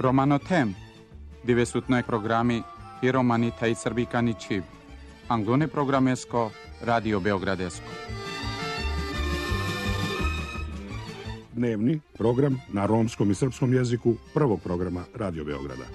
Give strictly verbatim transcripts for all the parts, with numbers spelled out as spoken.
Romanotem, divesutnoj programi i romanita i srbikani čib. Anglone programesko, Radio Beogradesko. Dnevni program na romskom i srpskom jeziku prvog programa Radio Beograda.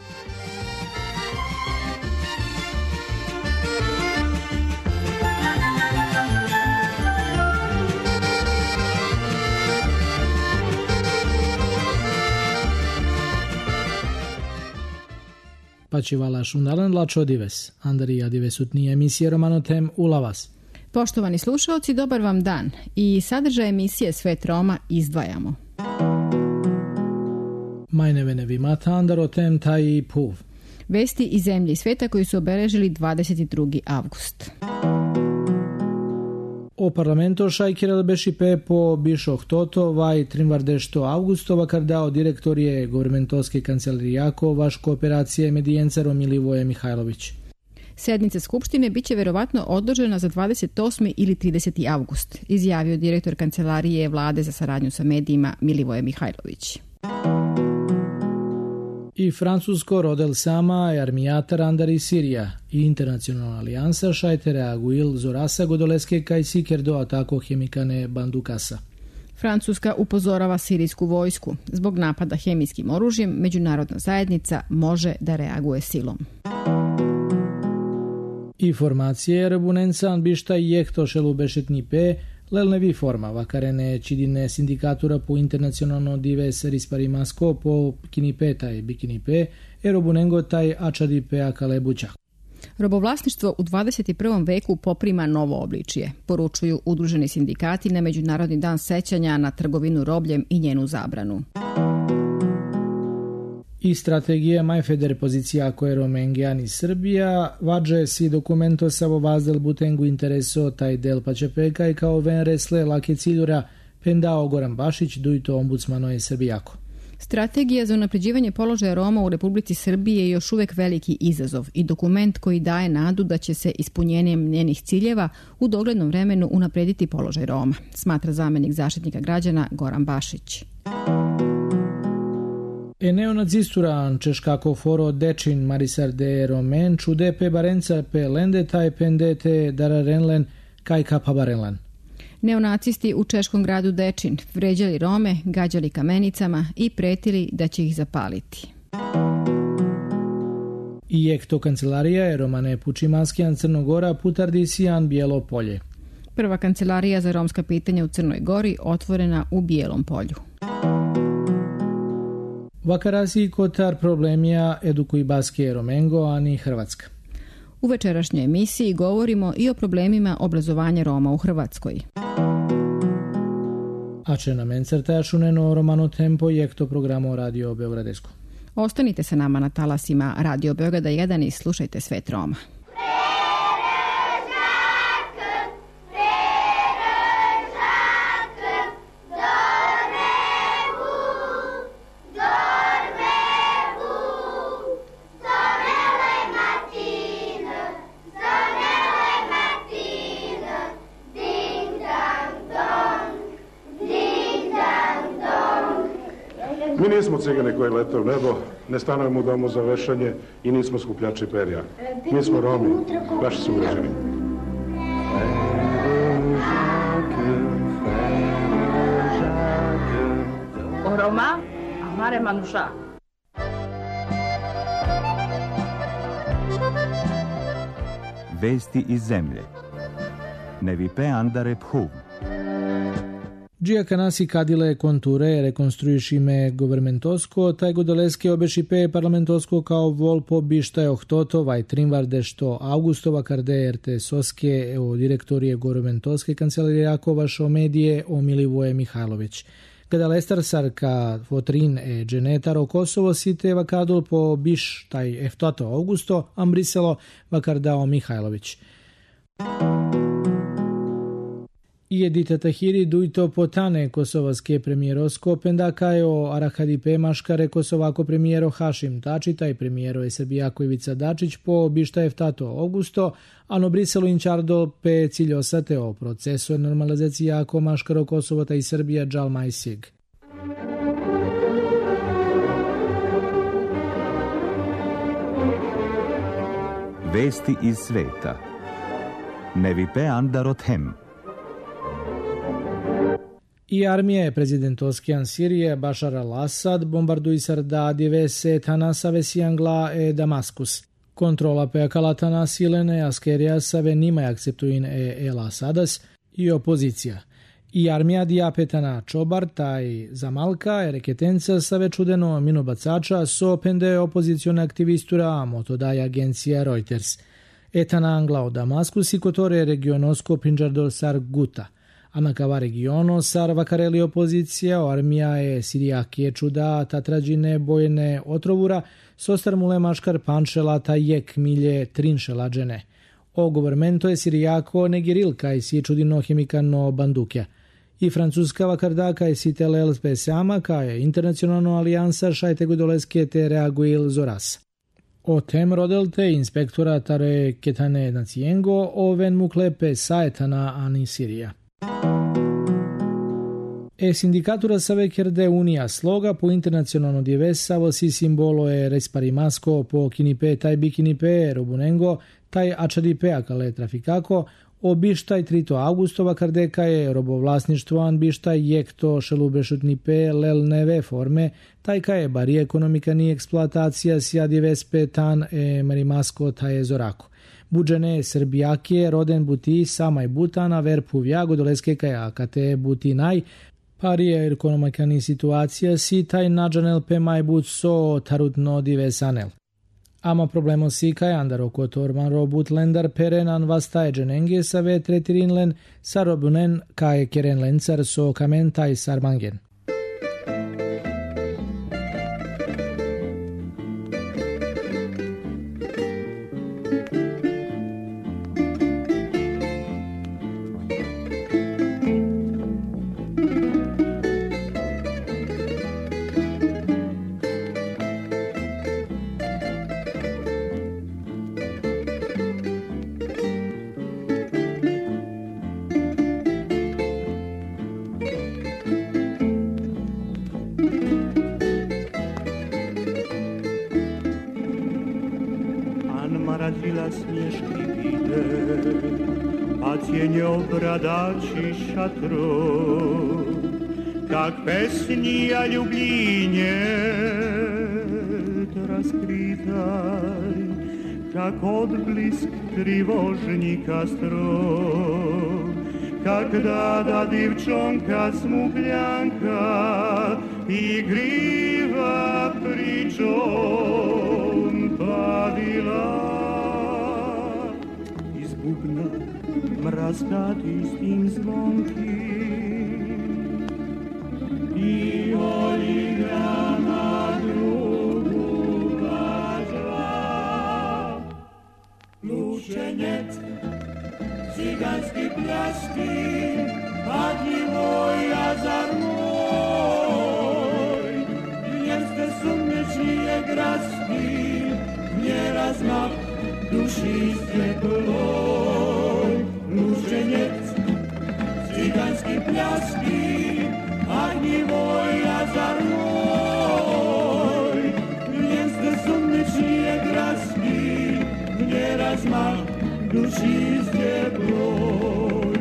Pačivala šundalan lačo dives, Andarija divesutnija emisije Romanotem ulavas. Poštovani slušalci, dobar vam dan i sadržaj emisije Svet Roma izdvajamo. Majnevene vimata Andarotem taj i puv. Vesti iz zemlje i sveta koji su obeležili dvadeset drugi avgust. O parlamento šajkirel beši pepo bišoh toto vaj trinvardešto avgustova kardao direktorije governmentovske kancelarijako vaš kooperacije medijencarom Milivoje Mihajlović. Sednica Skupštine biće verovatno odložena za dvadeset osmi ili trideseti avgust, izjavio direktor Kancelarije vlade za saradnju sa medijima Milivoje Mihajlović. I francusko rodel sama je armijatar Andari Sirija i internacionalna alijansa šajte reaguil zorasa godoleske kaj siker do atako hemikane bandukasa. Francuska upozorava sirijsku vojsku. Zbog napada hemijskim oružjem, međunarodna zajednica može da reaguje silom. Informacije rebunencan bišta i jehto šelu bešetni pe, lelnevi forma vakarene čidine sindikatura po internacionalno dives risparimasko po kinipe taj bikinipe, e robunengo taj ačadi pe akale bućah. Robovlasništvo u dvadeset prvom veku poprima novo obličije, poručuju udruženi sindikati na Međunarodni dan sećanja na trgovinu robljem i njenu zabranu. I strategija Majfeder pozicija koje Romengian i Srbija vađe si dokumento savo vazdel butengu intereso taj del pačepeka i kao ven resle lake ciljura pendao Goran Bašić dujto ombudsmano je Srbijako. Strategija za unapređivanje položaja Roma u Republici Srbiji je još uvek veliki izazov i dokument koji daje nadu da će se ispunjenjem njenih ciljeva u doglednom vremenu unaprediti položaj Roma, smatra zamenik zaštitnika građana Goran Bašić. E neonacistura češkako foro dečin Marisar de Romen čude pe barenca pe lende taj pendete dararenlen kaj kapabarenlan. Neonacisti u češkom gradu Dečin vređali Rome, gađali kamenicama i pretili da će ih zapaliti. I ekto kancelarija je Romane Pučimanskijan Crnogora Putardisijan Bijelo polje. Prva kancelarija za romska pitanja u Crnoj Gori otvorena u Bijelom polju. Vakarasi kotar problemija edukuj baske Romengo, ani Hrvatska. U večerašnjoj emisiji govorimo i o problemima obrazovanja Roma u Hrvatskoj. A će nam encertaja šuneno Romano Tempo i ekto programo Radio Beogradesko. Ostanite sa nama na talasima Radio Beograda jedan i slušajte Svet Roma. Mi nismo cigane koji lete u nebo, ne stanujemo u domu za vešanje i nismo skupljači perja. Mi smo Romi, vaši sugrađani. O Roma, amare manuša. Vesti iz zemlje. Nevipe Andare Phuv. Džija kanasi kadile konture rekonstruišime governmentosko, taj godoleske obešipe parlamentosko kao volpo bišta je ohtoto vaj trinvarde što augustova karde erte soske o direktorije governmentoske kancelarijako vašo medije o Milivoje Mihajlović. Kada lestar sarka fotrin e dženetaro Kosovo site vakadul po biš taj eftoto augusto ambriselo vakardao Mihajlović. I edita tahiri dujto potane kosovaske premijerosko pendakajo Arahadipe maškare kosovako premijero Hašim Tači taj premijero je Srbijako Ivica Dačić po bišta eftato augusto, ano Briselu inčardo pe ciljosate o procesu normalizacija ako maškaro Kosovo taj Srbija džal majsig. Vesti iz sveta. Nevipe Andarothem. I armije prezidentoskean Sirije Bashar al-Assad bombarduisar da diverse tanasave siangla e Damaskus. Controla pe acala nasilene askeria save nimai acceptuin e el Asadas i opozicija. I armija diapetana Čobar taj Zamalka e reketenca save čudeno minobacača so pende opozicione aktivistura motodaj agencija Reuters. Etana angla o Damaskus i kotore regionosko pinđardol sar Guta. A na kava regiono sar vakareli opozicija o armija e sirijake čuda tatrađine bojene otrovura sostar mule maškar panšela ta jek milje trinšela džene. O governmento je sirijako negiril kaj si čudino hemikano bandukja. I francuska vakardaka je si telel spesama kaj je internacionalno alijansa šajte godoleske te reaguil zoras. O tem rodelte inspektora tare ketane nacijengo o ven muklepe saetana ani Sirija. E sindicatura save chierde unia sloga po internazionale divessa si simbolo e resparimasco po kinipe taj bikinipe robunengo taj ačadipe akale trafikako o bištaj trito augustova kardeka je robovlasništvo an bištaj jekto šelubešutnipe lel neve forme taj ka je bari ekonomika ni eksploatacija sija divespe tan e marimasko taj je zorako. Buđene Srbijake roden buti samaj butana ver puvja godoleske kaja akate buti naj parije ekonomikani situacija si taj nađanel pe maj but so tarutno divesanel. Ama problemo si kaj andaro kotorman robut lendar perenan vastaje dženenge save tretirinlen sa robunen kaj keren lencar so kamen taj sarmangen. Bradači šatro, kak pesni a ljublinje raskritaj, kak odblisk trivožnika stroj, kak dada divčonka smugljanka igriva pričom pavila. Iz bubna mraskati s tim zvonkim i oligra na drugu važva. Lučenjet, ciganski pljaški, pagljivoja zar moj, jeste sumnečije graški, nje razmah duši stjekloj. Lučenjec, ciganski pljaški, agnjivoja zar moj, jeste sumnečije graški, nje razmah duši stjekloj.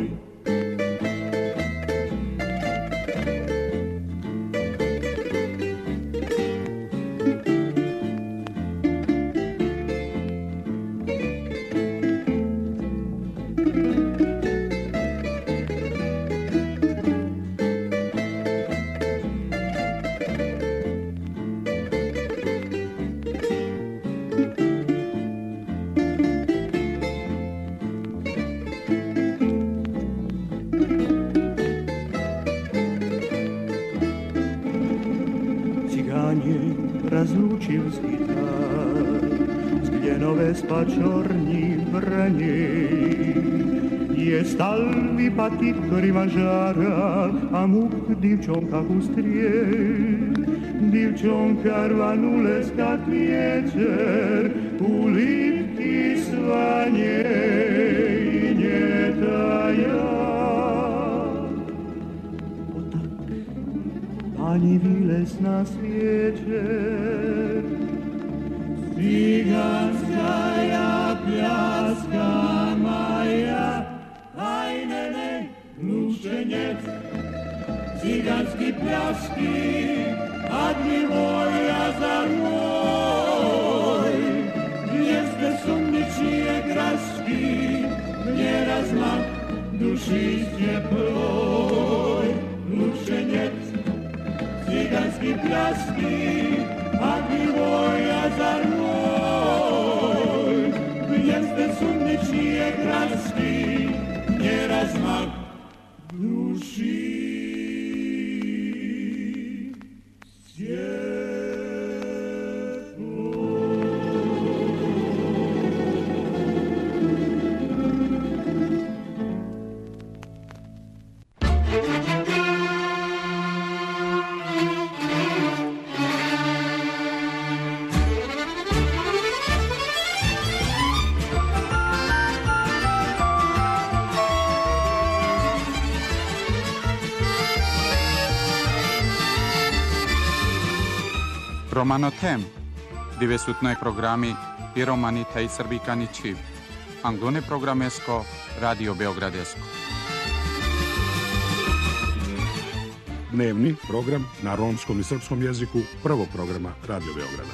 Razlučil skitar z gljenove spačorni vranje, je stal vipati kriva žara, a muk divčonka ustrije. Divčonka rvanuleska večer, u lipki svanje i njetaja. Pani viles na svijeće, ciganska ja pljaska maja, ajne ne, lušenjec, ciganski pljaski, a mi volja zar moj, jeste sumničije kraški, nje razmak duši je ploj, lušenjec, ciganski pljaski, a mi volja zar moj, jeste sumničije kraški, nje razmak duši. Romanotem, divesutnoj programi i romanita i srbikani čiv. Anglone programesko, Radio Beogradesko. Dnevni program na romskom i srpskom jeziku prvog programa Radio Beograda.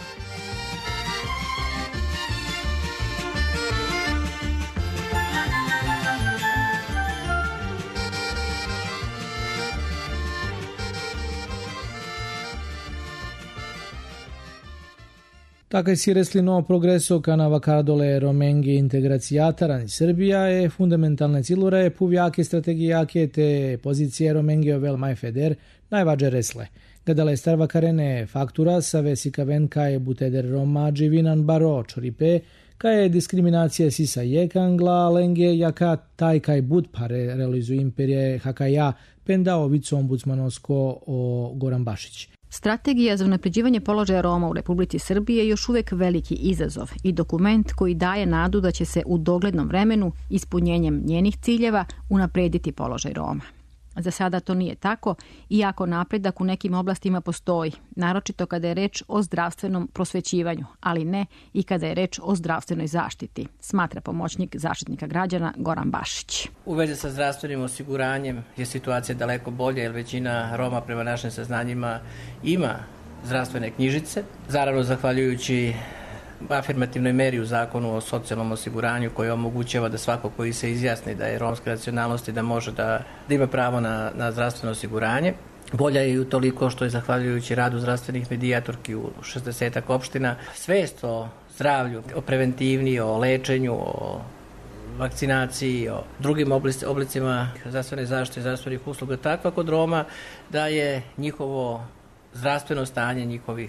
Така си реслино прогресо кана вакардоле роменги интеграцијата рани Србија е фундаменталне цилуре пувјаке стратегијаке те позиције роменги овел мај федер најваџе ресле. Гадале старва карене фактура са весика вен кај бутедер рома дживинан баро чорипе кај дискриминација сиса јекангла ленге јака тај кај буд паре реализу империје хакаја пендао вице омбудсмановско о Горан Башиć. Strategija za unapređivanje položaja Roma u Republici Srbiji je još uvek veliki izazov i dokument koji daje nadu da će se u doglednom vremenu ispunjenjem njenih ciljeva unaprediti položaj Roma. Za sada to nije tako, iako napredak u nekim oblastima postoji, naročito kada je reč o zdravstvenom prosvećivanju, ali ne i kada je reč o zdravstvenoj zaštiti, smatra pomoćnik zaštitnika građana Goran Bašić. U vezi sa zdravstvenim osiguranjem je situacija daleko bolja, jer većina Roma prema našim saznanjima ima zdravstvene knjižice. Zaravno, zahvaljujući afirmativnoj meri u zakonu o socijalnom osiguranju koji omogućava da svako koji se izjasni da je romske nacionalnosti da može da, da ima pravo na, na zdravstveno osiguranje. Bolja je i u toliko što je zahvaljujući radu zdravstvenih medijatorki u šezdesetak opština svest o zdravlju, o preventivi, o lečenju, o vakcinaciji, o drugim oblicima zdravstvene zaštite i zdravstvenih usluga takva kod Roma da je njihovo zdravstveno stanje njihovih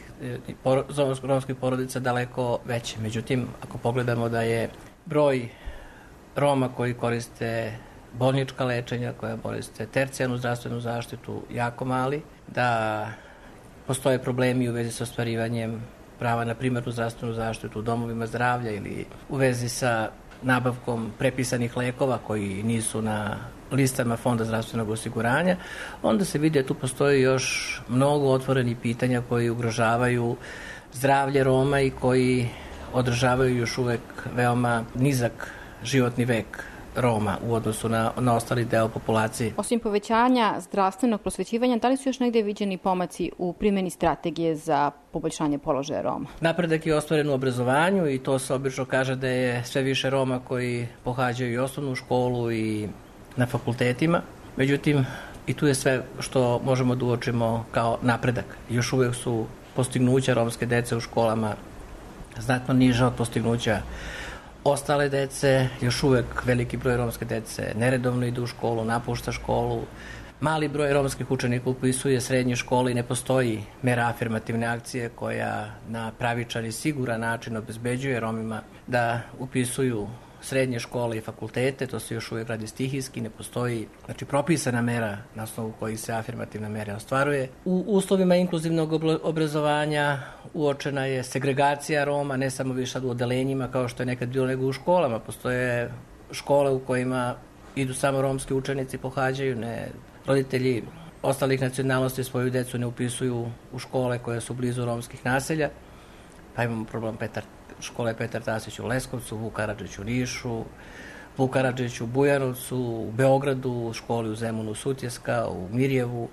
romskih porodica daleko veće. Međutim, ako pogledamo da je broj Roma koji koriste bolnička lečenja, koja koriste tercijarnu zdravstvenu zaštitu jako mali, da postoje problemi u vezi sa ostvarivanjem prava na primarnu zdravstvenu zaštitu u domovima zdravlja ili u vezi sa nabavkom prepisanih lekova koji nisu na listama Fonda zdravstvenog osiguranja, onda se vidi da tu postoji još mnogo otvorenih pitanja koji ugrožavaju zdravlje Roma i koji održavaju još uvek veoma nizak životni vek Roma u odnosu na, na ostali deo populacije. Osim povećanja zdravstvenog prosvećivanja, da li su još negde viđeni pomaci u primjeni strategije za poboljšanje položaja Roma? Napredak je ostvaren u obrazovanju i to se obično kaže da je sve više Roma koji pohađaju i osnovnu školu i na fakultetima. Međutim, i tu je sve što možemo da uočimo kao napredak. Još uvek su postignuća romske dece u školama znatno niža od postignuća ostale dece. Još uvek veliki broj romske dece neredovno ide u školu, napušta školu. Mali broj romskih učenika upisuje srednje škole i ne postoji mera afirmativne akcije koja na pravičan i siguran način obezbeđuje Romima da upisuju srednje škole i fakultete. To se još uvijek radi stihijski, ne postoji znači propisana mera na osnovu kojih se afirmativna mera ostvaruje. U uslovima inkluzivnog obrazovanja uočena je segregacija Roma, ne samo više u odelenjima kao što je nekad bilo, nego u školama. Postoje škole u kojima idu samo romski učenici, pohađaju, ne roditelji ostalih nacionalnosti svoju decu ne upisuju u škole koje su blizu romskih naselja. Pa imamo problem Petar škole Petar Tasić u Leskovcu, Vuk Karadžić u Nišu, Vuk Karadžić u Bujanovcu, u Beogradu, u školi u Zemunu Sutjeska, u Mirjevu.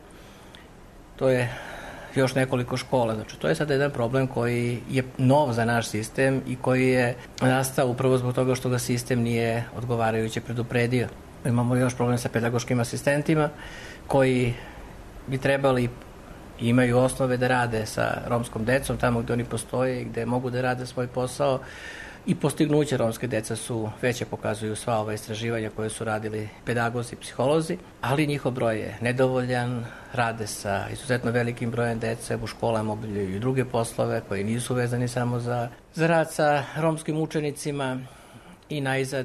To je još nekoliko škola. Znači, to je sada jedan problem koji je nov za naš sistem i koji je nastao upravo zbog toga što ga sistem nije odgovarajuće predupredio. Imamo još problem sa pedagoškim asistentima koji bi trebali i imaju osnove da rade sa romskom decom tamo gde oni postoje i gde mogu da rade svoj posao. I postignuće romske deca su veće, pokazuju sva ova istraživanja koje su radili pedagozi, psiholozi, ali njihov broj je nedovoljan, rade sa izuzetno velikim brojem dece, u školama obavljaju i druge poslove koji nisu vezani samo za, za rad sa romskim učenicima i najzad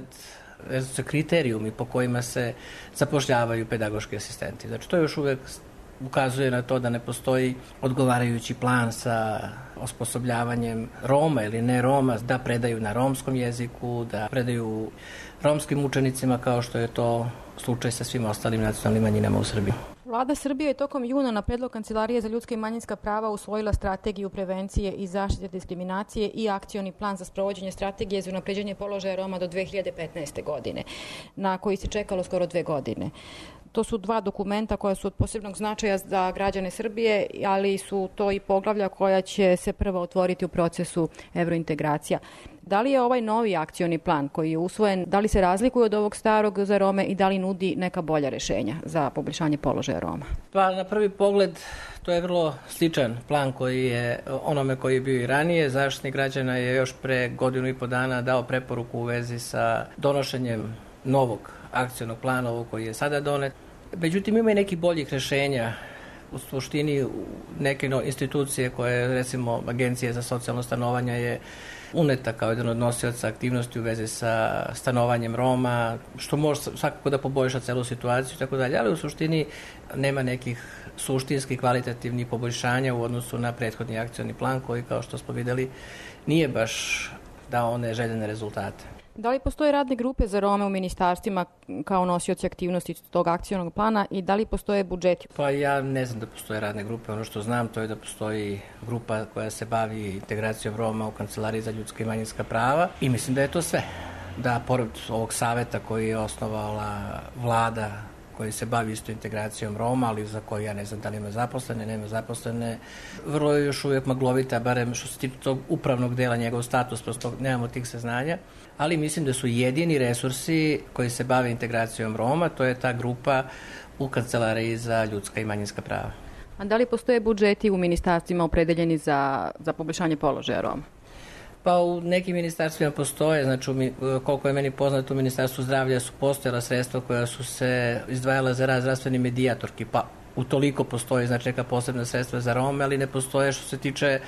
sa kriterijumi po kojima se zapošljavaju pedagoški asistenti. Znači, to još uvek ukazuje na to da ne postoji odgovarajući plan sa osposobljavanjem Roma ili ne Roma da predaju na romskom jeziku, da predaju romskim učenicima kao što je to slučaj sa svim ostalim nacionalnim manjinama u Srbiji. Vlada Srbije je tokom juna na predlog Kancelarije za ljudska i manjinska prava usvojila strategiju prevencije i zaštite diskriminacije i akcioni plan za sprovođenje strategije za unapređenje položaja Roma do dve hiljade petnaeste. godine, na koji se čekalo skoro dve godine. To su dva dokumenta koja su od posebnog značaja za građane Srbije, ali su to i poglavlja koja će se prvo otvoriti u procesu evrointegracija. Da li je ovaj novi akcioni plan koji je usvojen, da li se razlikuje od ovog starog za Rome i da li nudi neka bolja rešenja za poboljšanje položaja Roma? Pa na prvi pogled to je vrlo sličan plan koji je onome koji je bio i ranije. Zaštitnik građana je još pre godinu i po dana dao preporuku u vezi sa donošenjem novog akcionog plana, ovog koji je sada donet. Međutim, ima i nekih boljih rešenja. U suštini neke institucije koje, recimo Agencija za socijalno stanovanje je uneta kao jedan od nosioca aktivnosti u vezi sa stanovanjem Roma, što može svakako da poboljša celu situaciju i tako dalje, ali u suštini nema nekih suštinskih kvalitativnih poboljšanja u odnosu na prethodni akcioni plan koji, kao što smo videli, nije baš dao one željene rezultate. Da li postoje radne grupe za Rome u ministarstvima kao nosioci aktivnosti tog akcionog plana i da li postoje budžeti? Pa ja ne znam da postoje radne grupe. Ono što znam to je da postoji grupa koja se bavi integracijom Roma u Kancelariji za ljudska i manjinska prava i mislim da je to sve. Da pored ovog saveta koji je osnovala vlada koji se bavi isto integracijom Roma, ali za koji ja ne znam da li ima zaposlene, nema zaposlene. Vrlo je još uvijek maglovita, barem što se tiče tog upravnog dela, njegov status, prosto nemamo tih saznanja, ali mislim da su jedini resursi koji se bave integracijom Roma, to je ta grupa u Kancelariji za ljudska i manjinska prava. A da li postoje budžeti u ministarstvima opredeljeni za, za poboljšanje položaja Roma? Pa u nekim ministarstvima postoje, znači koliko je meni poznato, u Ministarstvu zdravlja su postojala sredstva koja su se izdvajala za rad zdravstveni medijatorki, pa utoliko postoje znači neka posebna sredstva za Rome, ali ne postoje što se tiče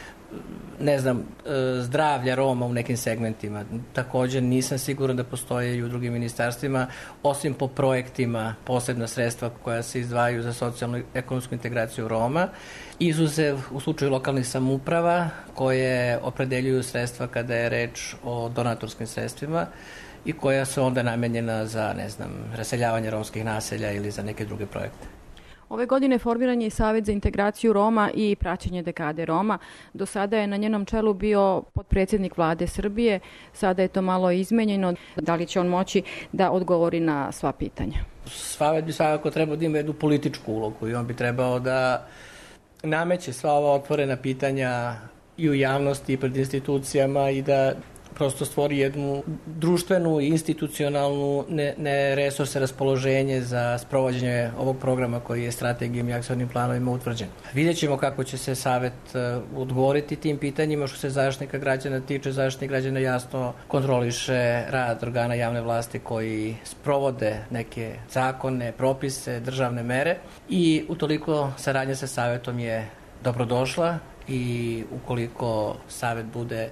ne znam, zdravlja Roma u nekim segmentima. Također nisam siguran da postoje i u drugim ministarstvima, osim po projektima posebna sredstva koja se izdvajaju za socijalnu i ekonomsku integraciju Roma, izuzev u slučaju lokalnih samouprava koje opredeljuju sredstva kada je reč o donatorskim sredstvima i koja su onda namenjena za, ne znam, raseljavanje romskih naselja ili za neke druge projekte. Ove godine formiran je i Savet za integraciju Roma i praćenje dekade Roma. Do sada je na njenom čelu bio potpredsjednik Vlade Srbije, sada je to malo izmenjeno. Da li će on moći da odgovori na sva pitanja? Savet bi svakako trebao da ima jednu političku ulogu i on bi trebao da nameće sva ova otvorena pitanja i u javnosti i pred institucijama i da prosto stvori jednu društvenu i institucionalnu ne, ne resurse raspoloženje za sprovođenje ovog programa koji je strategijom i akcionim planovima utvrđen. Vidjet ćemo kako će se Savet uh, odgovoriti tim pitanjima. Što se Zaštitnika građana tiče, Zaštitnik građana jasno kontroliše rad organa javne vlasti koji sprovode neke zakone, propise, državne mere i utoliko saradnja sa Savetom je dobrodošla i ukoliko Savet bude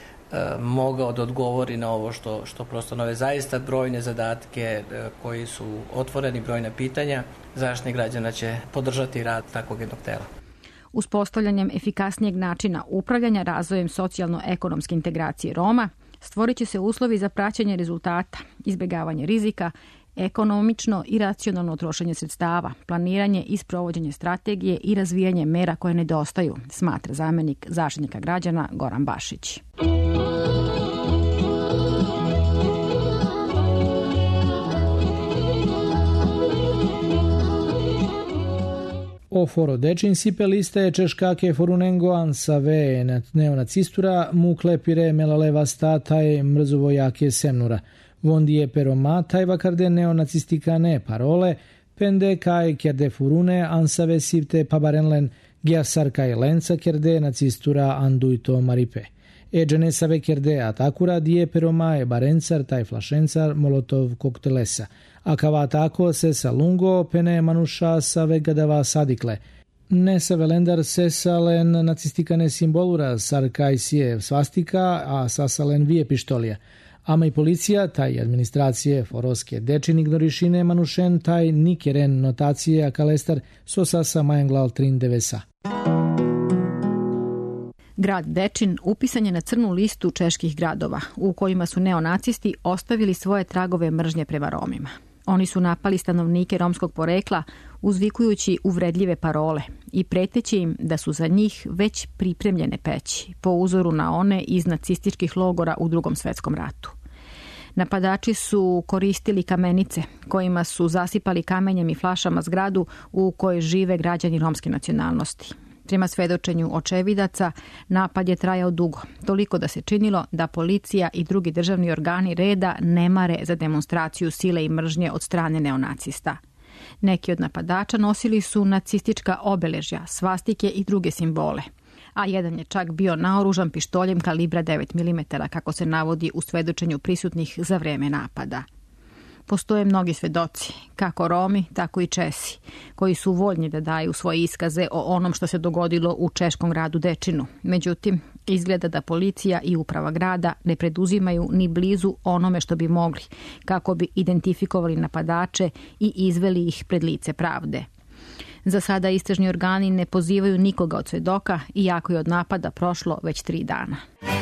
mogao da odgovori na ovo što, što prosto nove zaista brojne zadatke koji su otvoreni, brojna pitanja, Zaštitnik građana će podržati rad takvog jednog tela. Uspostavljanjem efikasnijeg načina upravljanja razvojem socijalno-ekonomske integracije Roma stvorit će se uslovi za praćenje rezultata, izbjegavanje rizika, ekonomično i racionalno trošenje sredstava, planiranje i sprovođenje strategije i razvijanje mera koje nedostaju, smatra zamjenik Zaštitnika građana Goran Bašić. O foro dečin sipe liste češkake forunengo ansave neonacistura muklepire melaleva stataj mrzovojake semnura. Vondije peroma tajva karde neonacistikane parole pende kaj kerde furune ansave sipte pabarenlen giasar kaj lenca kerde nacistura anduito maripe. Eđene save kerde atakura die peroma e barencar taj flašencar molotov koktelesa. A kava tako se sa lungo pene manuša save gadava sadikle. Ne sa velendar se salen nacistikane simbolura sar kaj sije svastika, a sasalen vije pištolija. Ama i policija, taj administracije foroske dečin ignorišine manušen taj nikeren notacije a kalestar so sasa majenglal trin devesa. Grad Dečin upisan je na crnu listu čeških gradova, u kojima su neonacisti ostavili svoje tragove mržnje prema Romima. Oni su napali stanovnike romskog porekla uzvikujući uvredljive parole i preteći im da su za njih već pripremljene peći, po uzoru na one iz nacističkih logora u Drugom svetskom ratu. Napadači su koristili kamenice kojima su zasipali kamenjem i flašama zgradu u kojoj žive građani romske nacionalnosti. Prema svedočenju očevidaca, napad je trajao dugo, toliko da se činilo da policija i drugi državni organi reda ne mare za demonstraciju sile i mržnje od strane neonacista. Neki od napadača nosili su nacistička obeležja, svastike i druge simbole, a jedan je čak bio naoružan pištoljem kalibra devet milimetara, kako se navodi u svedočenju prisutnih za vreme napada. Postoje mnogi svedoci, kako Romi, tako i Česi, koji su voljni da daju svoje iskaze o onom što se dogodilo u češkom gradu Dečinu. Međutim, izgleda da policija i uprava grada ne preduzimaju ni blizu onome što bi mogli, kako bi identifikovali napadače i izveli ih pred lice pravde. Za sada istražni organi ne pozivaju nikoga od svedoka, iako je od napada prošlo već tri dana.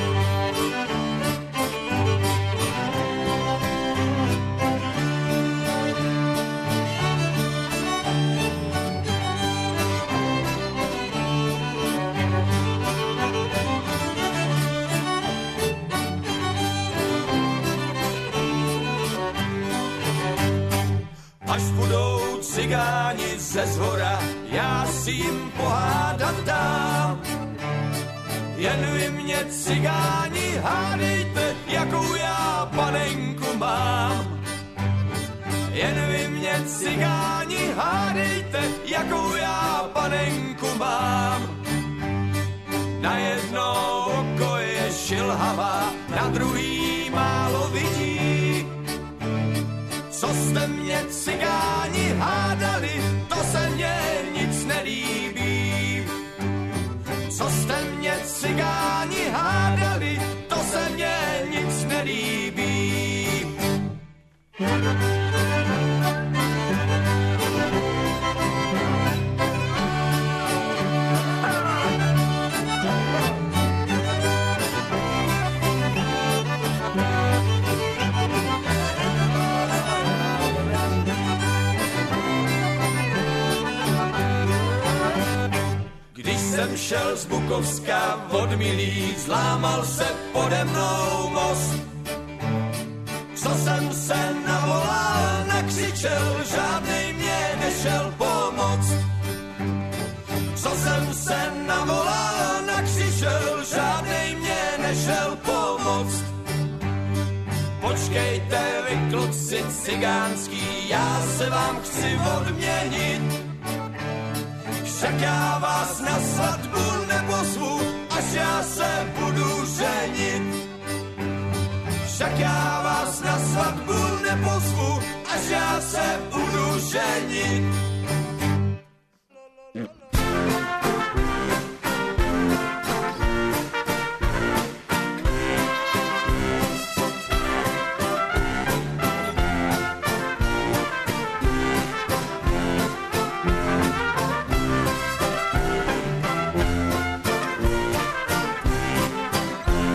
Až budou cigáni ze zhora, já si jim pohádat dám. Jen vy mě cigáni hádejte, jakou já panenku mám. Jen vy mě cigáni hádejte, jakou já panenku mám. Na jedno oko je šilhavá, na druhý málo vidí. Co jste mě cigáni hádali, to se mně nic nelíbí. Co jste mě cigáni hádali, to se mně nic nelíbí. Jsem šel z Bukovska od Milí, zlámal se pode mnou most. Co jsem se navolal, nakřičel, žádnej mě nešel pomoct. Co jsem se navolal, nakřičel, žádnej mě nešel pomoct. Počkejte vy kluci cigánský, já se vám chci odměnit. Však já vás na svatbu nepozvu, až já se budu ženit. Však já vás na svatbu nepozvu, až já se budu ženit.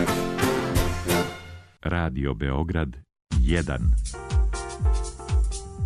Radio Beograd jedan.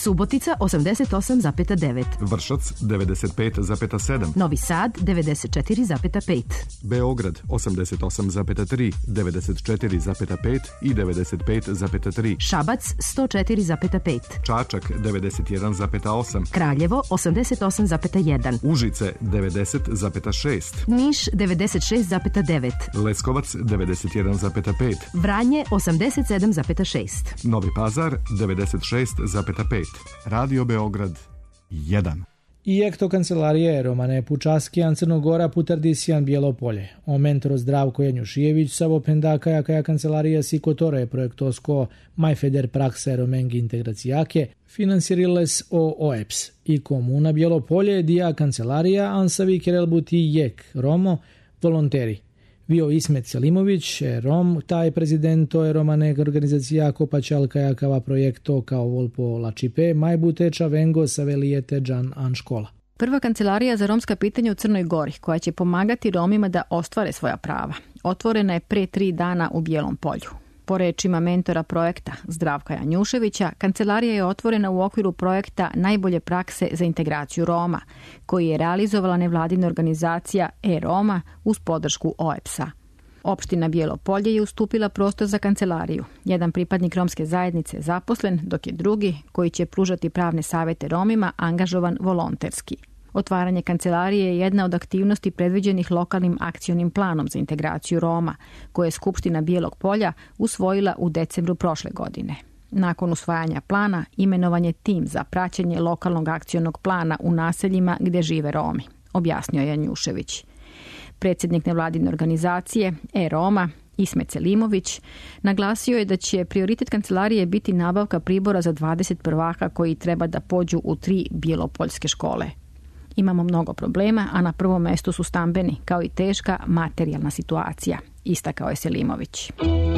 Subotica osamdeset osam zarez devet, Vršac devedeset pet zarez sedam, Novi Sad devedeset četiri zarez pet, Beograd osamdeset osam zarez tri, devedeset četiri zarez pet i devedeset pet zarez tri, Šabac sto četiri zarez pet, Čačak devedeset jedan zarez osam, Kraljevo osamdeset osam zarez jedan, Užice devedeset zarez šest, Niš devedeset šest zarez devet, Leskovac devedeset jedan zarez pet, Vranje osamdeset sedam zarez šest, Novi Pazar devedeset šest zarez pet, Radio Beograd jedan. I ekto kancelarije Romane Pučaskijan Crnogora Putardisijan Bjelopolje. O mentoro Zdravko Janjušijević Savo Pendaka jakaja kancelarija Sikotore projektosko Majfeder prakse Romengi integracijake finansiriles o O E P S i komuna Bjelopolje dija kancelarija Ansavi Kerelbuti Jek Romo volonteri. Vio Ismet Selimović, Rom, taj prezidento je Romane organizacija Kopačalka jakava projekto kao volpo Lačipe, Majbute Čavengo Savelijete Džan An škola. Prva kancelarija za romska pitanja u Crnoj Gori, koja će pomagati Romima da ostvare svoja prava, otvorena je pre tri dana u Bijelom Polju. Po rečima mentora projekta Zdravka Janjuševića, kancelarija je otvorena u okviru projekta Najbolje prakse za integraciju Roma, koji je realizovala nevladina organizacija E-Roma uz podršku O E P S-a. Opština Bijelo Polje je ustupila prostor za kancelariju. Jedan pripadnik romske zajednice je zaposlen, dok je drugi, koji će pružati pravne savjete Romima, angažovan volonterski. Otvaranje kancelarije je jedna od aktivnosti predviđenih lokalnim akcionim planom za integraciju Roma, koje je Skupština Bijelog Polja usvojila u decembru prošle godine. Nakon usvajanja plana, imenovan je tim za praćenje lokalnog akcionog plana u naseljima gdje žive Romi, objasnio je Janjušević. Predsjednik nevladine organizacije E-Roma, Ismet Selimović, naglasio je da će prioritet kancelarije biti nabavka pribora za dvadeset prvaka koji treba da pođu u tri bijelopoljske škole. Imamo mnogo problema, a na prvom mjestu su stambeni, kao i teška materijalna situacija, istakao je Selimović.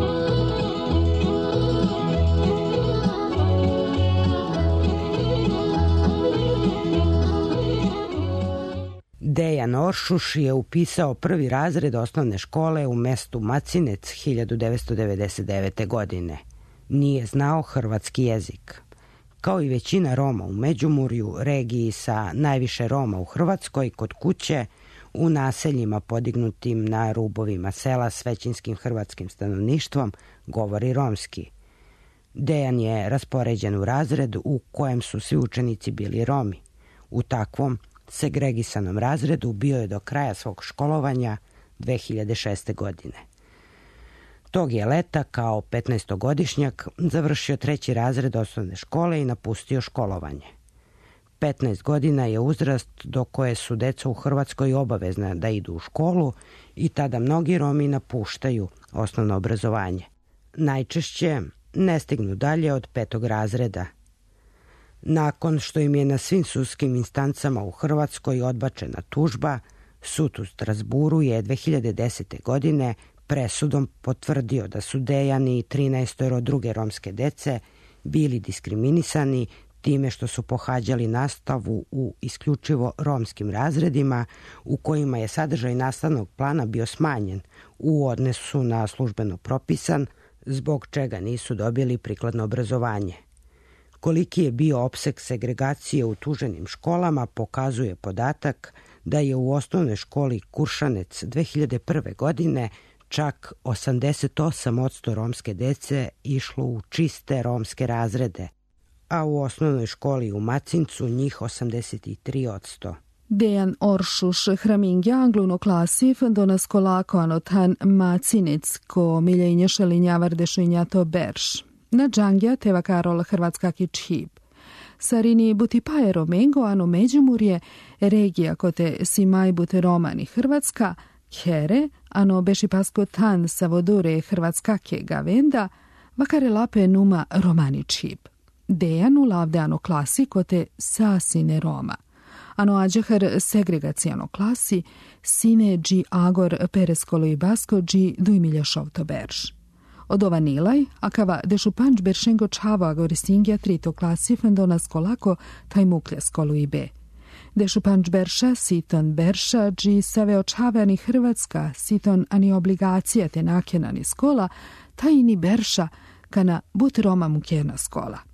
Dejan Oršuš je upisao prvi razred osnovne škole u mestu Macinec hiljadu devetsto devedeset devete. godine. Nije znao hrvatski jezik. Kao i većina Roma u Međimurju, regiji sa najviše Roma u Hrvatskoj, kod kuće, u naseljima podignutim na rubovima sela s većinskim hrvatskim stanovništvom, govori romski. Dejan je raspoređen u razred u kojem su svi učenici bili Romi. U takvom segregisanom razredu bio je do kraja svog školovanja dve hiljade šeste. godine. Tog je leta kao petnaestogodišnjak završio treći razred osnovne škole i napustio školovanje. petnaest godina je uzrast do koje su deca u Hrvatskoj obavezna da idu u školu i tada mnogi Romi napuštaju osnovno obrazovanje. Najčešće ne stignu dalje od petog razreda. Nakon što im je na svim sudskim instancama u Hrvatskoj odbačena tužba, sud u Strasburu je dve hiljade desete. godine presudom potvrdio da su Dejan i trinaestoro druge romske dece bili diskriminisani time što su pohađali nastavu u isključivo romskim razredima u kojima je sadržaj nastavnog plana bio smanjen u odnosu na službeno propisan, zbog čega nisu dobili prikladno obrazovanje. Koliki je bio opseg segregacije u tuženim školama pokazuje podatak da je u osnovnoj školi Kuršanec dve hiljade prve. godine čak osamdeset osam posto romske dece išlo u čiste romske razrede, a u osnovnoj školi u Macincu njih osamdeset tri posto. Dejan Oršuš hramingja angluno klasi fandona skolako anotan Macinec ko miljenje šelinjavar dešinjato berš. Na džangja teva Karol Hrvatska kičhib. Sarini butipaje Romengo ano Međimurje, regija kote Simaj bute Romani Hrvatska, Khere, ano bešipasko tan savodore Hrvatska ke gavenda, vakare lape numa Romani čib. Dejanu lavde ano klasi kote sasine Roma. Ano ađehar segregacijano klasi, sine dži agor pereskolo i basko dži dujmilja šovto berž. Od ova nilaj, akava dešupanč beršengo čavo agorisingja trito klasi fendona skolako taj muklja skolu i be. Dešupanč berša, siton berša, dži save očavani Hrvatska, siton ani obligacija te nakjenani skola, taj ini berša, kana but Roma mukjena skola.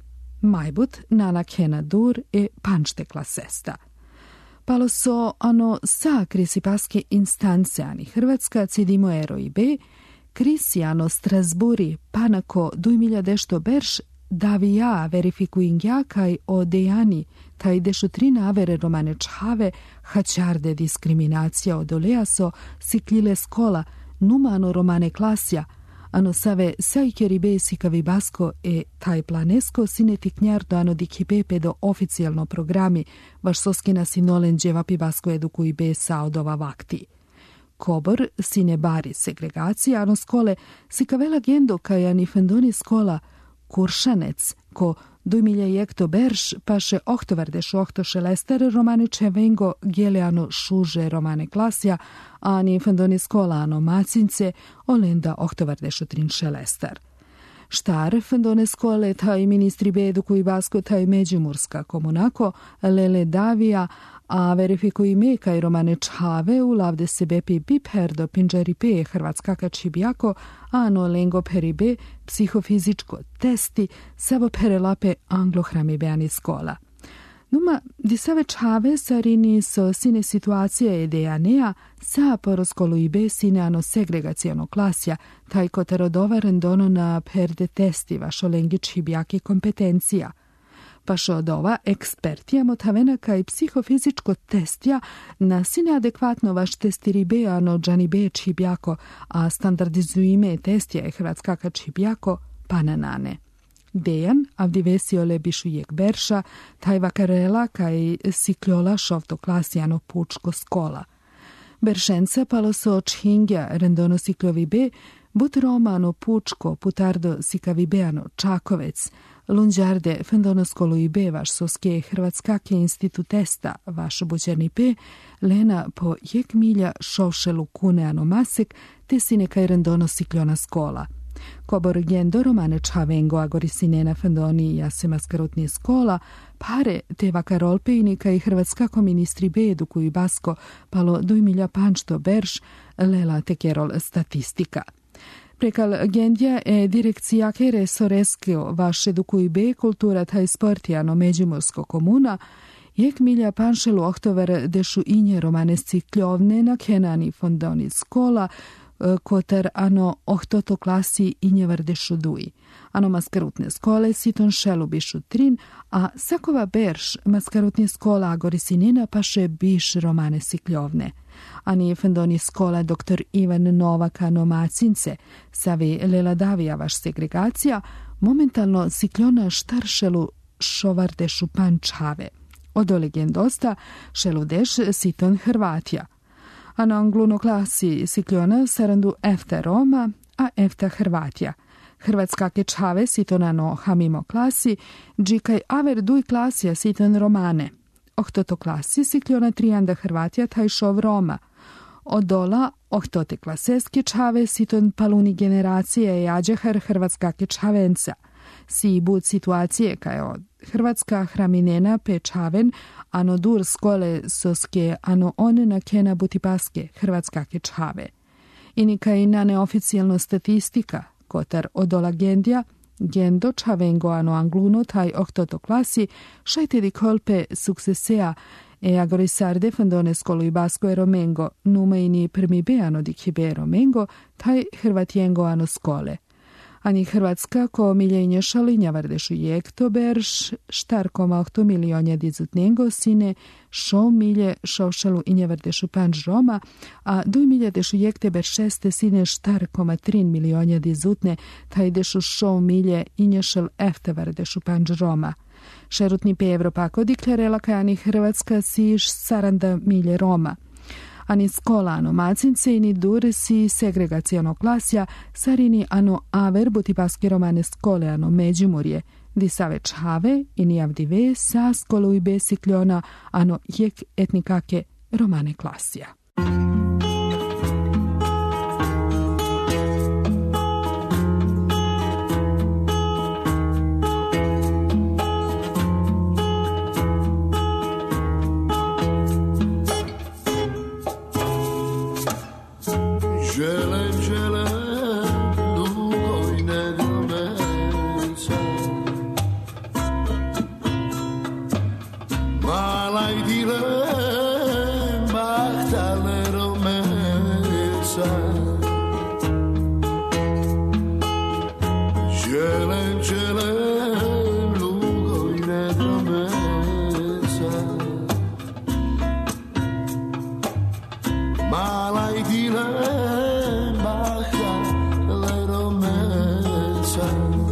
Majbut nana kena dur e pančtekla sesta. Palo so ano sa krisipaske instance ani Hrvatska cidimo ero i be, Krisiano Strasburi panako dujmilja dešto berš davi ja verifikuingja kaj o dejani taj dešu tri navere romane čhave hačarde diskriminacija odolea so siklile skola numano romane klasja, ano save sajkeri be sikavi basko e taj planesko sineti knjardo ano dikipepe do oficijalno programi vaš soskina sinolen dževapi basko eduku i be saodova vakti. Kobor sine bari segregacija ano skole sikavela gendo kaj ani fendoni skola Kuršanec, ko dujmilja jekto berš, paše ohtovardeš ohto šelester romane čevengo geleano šuže romane klasja, a ni fendoni skola ano macince, olenda ohtovardeš trin šelester. Štar fendone skole taj ministri bedu koji basko taj međimurska komunako, lele davija, a verifikuj me kaj romane čhave u lavde se bepi bipher do pinđari pe Hrvatska kačibjako, a no lengo peribe psihofizičko testi savo perelape anglohrami beani skola. Numa, di save čhave sarini so sine situacije edejanea sa poroskolu i be sine ano segregacijano klasja, taj kotarodova rendono na perde testi vašo lengi čibjaki kompetencija. Pašo od ova ekspertija motavena kaj psihofizičko testja na sine adekvatno vaš testiri be ano džani be čibjako, a standardizujime testija je Hrvatska čibjako pananane. Dejan, avdivesiole bišu jek berša, taj vakarela kaj sikljola šovto klasijano pučko skola. Beršence palo so čhingja rendono sikljovi be, but romano pučko putardo sikavi beano Čakovec, lunđarde fendono skolu i be vaš soske Hrvatskake institutesta vaš buđerni pe, lena po jek milja šovšelu kuneano masek, te sine kaj rendono sikljona skola. Kobor gendo romane čhavengo agori sinena fendoni jase maskarotnije skola, pare te vakarolpejnika i Hrvatskako ministri be edukuju basko palo dujmilja pančto berš, lela tekerol statistika. Prekal gendja e direkcija kere soreskio vaš edukuju be kultura taj sportijano međimursko komuna, jek milja panšelu ohtover dešu inje romane cikljovne na kenani fondoni skola, kotar ano ohtoto klasi i njevardešu duji. Ano maskarutne skole siton šelu bišu trin, a sakova berš maskarutne skola agori sinina paše biš romane sikljovne. Ani fendoni skola doktor Ivan Novak ano macince, savi lela davija vaš segregacija, momentalno sikljona štaršelu šovardešu pančave. Odole gendosta šelu deš siton Hrvatija. A na angluno klasi sikljona sarandu efta Roma, a efta Hrvatija. Hrvatska kečave sitonano hamimo klasi, džikaj aver duj klasija siton Romane. Ohtoto klasi sikljona trijanda Hrvatija taj šov Roma. Odola ohtote klases kečave siton paluni generacije jađehar Hrvatska kečavenca. Si bud situacije kaj od Hrvatska hraminena pečaven, ano dur skole soske, ano one na kena butipaske Hrvatska kečave. Inika i na neoficijalno statistika, kotar odola gendja, gendo čavengo ano angluno taj ohtoto klasi, šajtedi kolpe suksesea, e agorisarde fandone skolu i basko e romengo, numaini prmi beano dikibe romengo, taj hrvatijengo ano skole. Ani Hrvatska ko miljenje šalinja vardešu jekto berš, štar koma ohto milionja dizutnengo sine, šov milje šovšalu i nje vardešu panč Roma, a duj milje dešu jekte ber šeste sine štar koma trin milionja dizutne, taj dešu šov milje i nje šal efte vardešu panč Roma. Šerutni pe Evropako diklarela kaj ani Hrvatska siš saranda milje Roma. Ani skola ano macince ni dur si segregacijano klasja, sarini ano aver butipaski romane skole ano međimurje, di save čhave i ni avdive sa skolu i besikljona ano jek etnikake romane klasja. Želem, želem, dugo i nedumence, dalle Romeca. Želem, želem, lugojne Romeca. Mala i dilema le Romeca.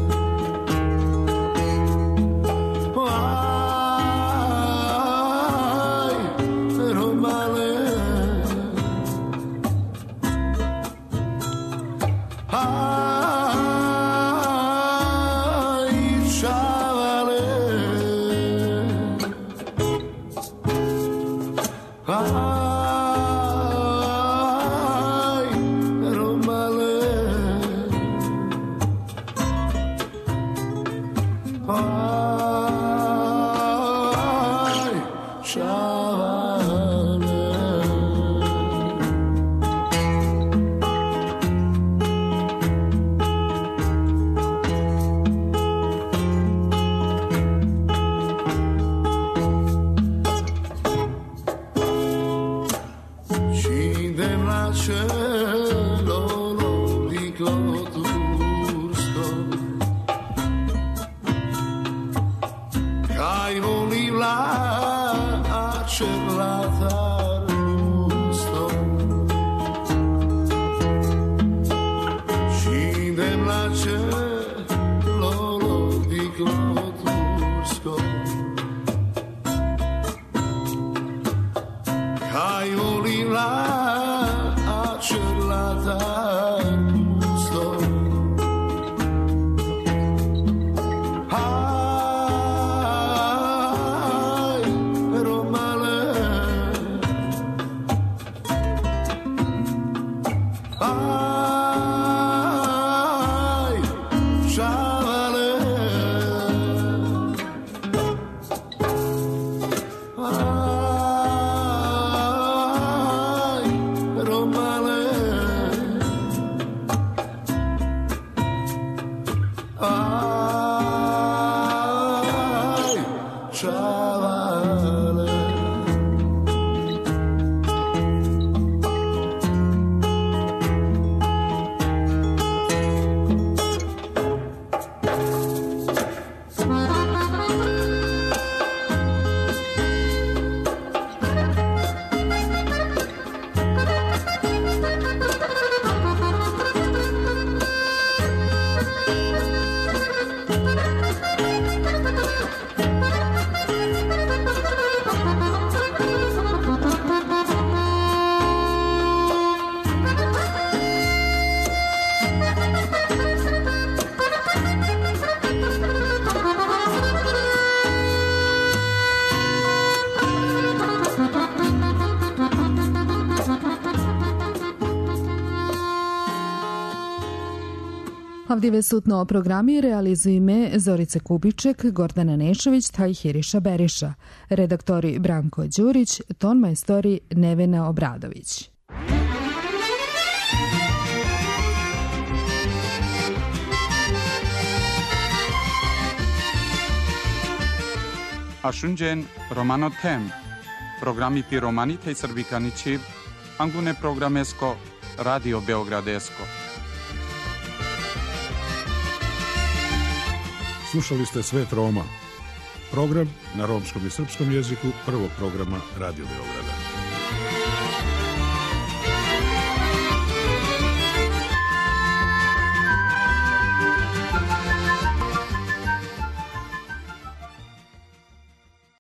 Avdive sutno programi realizujeme Zorice Kubiček, Gordana Nešović taj Hiriša Beriša. Redaktori Branko Đurić, ton majstori Nevena Obradović. Ashunjen Romano Tem, programi pi Romani tej Srbikanići, Angune Programesko, Radio Beogradesko. Slušali ste Svet Roma, program na romskom i srpskom jeziku prvog programa Radio Beograda.